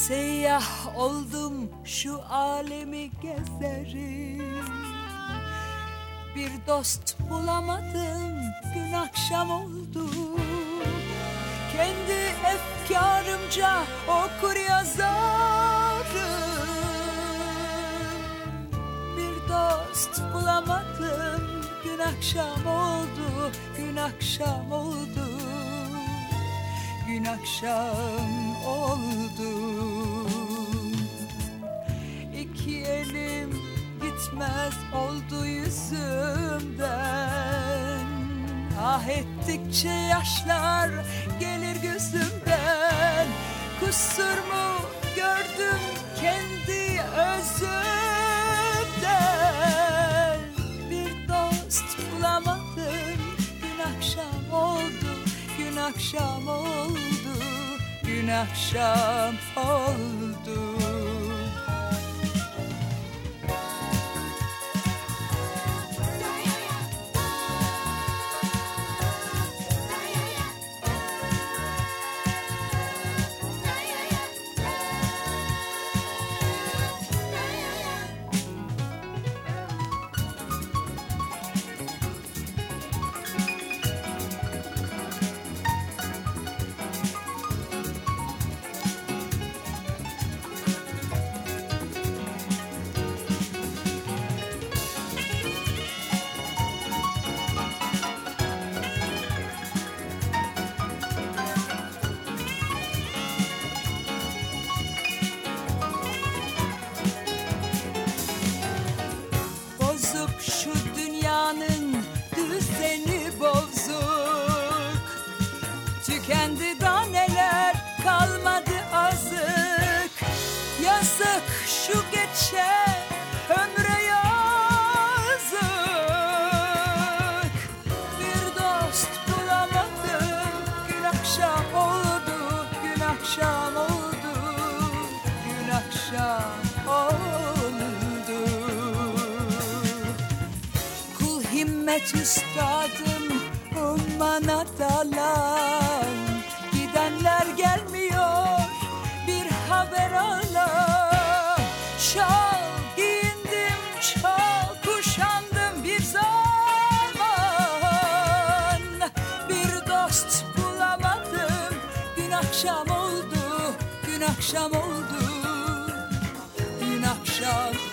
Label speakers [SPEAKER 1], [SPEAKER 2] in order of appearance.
[SPEAKER 1] Seyyah oldum, şu alemi gezerim. Bir dost bulamadım, gün akşam oldu. Kendi efkarımca okur yazarım. Bir dost bulamadım, gün akşam oldu, gün akşam oldu, gün akşam oldu. İki elim gitmez oldu yüzümden. Ah ettikçe yaşlar gelir gözümden. Kusur mu gördüm kendi özümden. Bir dost bulamadım, gün akşam oldu, gün akşam oldu, gün akşam oldu. Şu dünyanın düzeni bozuk. Tükendi daneler, kalmadı azık. Yazık şu geçen ömre yazık. Bir dost bulamadım, gün akşam oldu, gün akşam oldu, gün akşam oldu. Himmet üstadım, ummana dalan. Gidenler gelmiyor, bir haber alan. Şal giyindim, şal kuşandım bir zaman. Bir dost bulamadım, gün akşam oldu, gün akşam oldu, gün akşam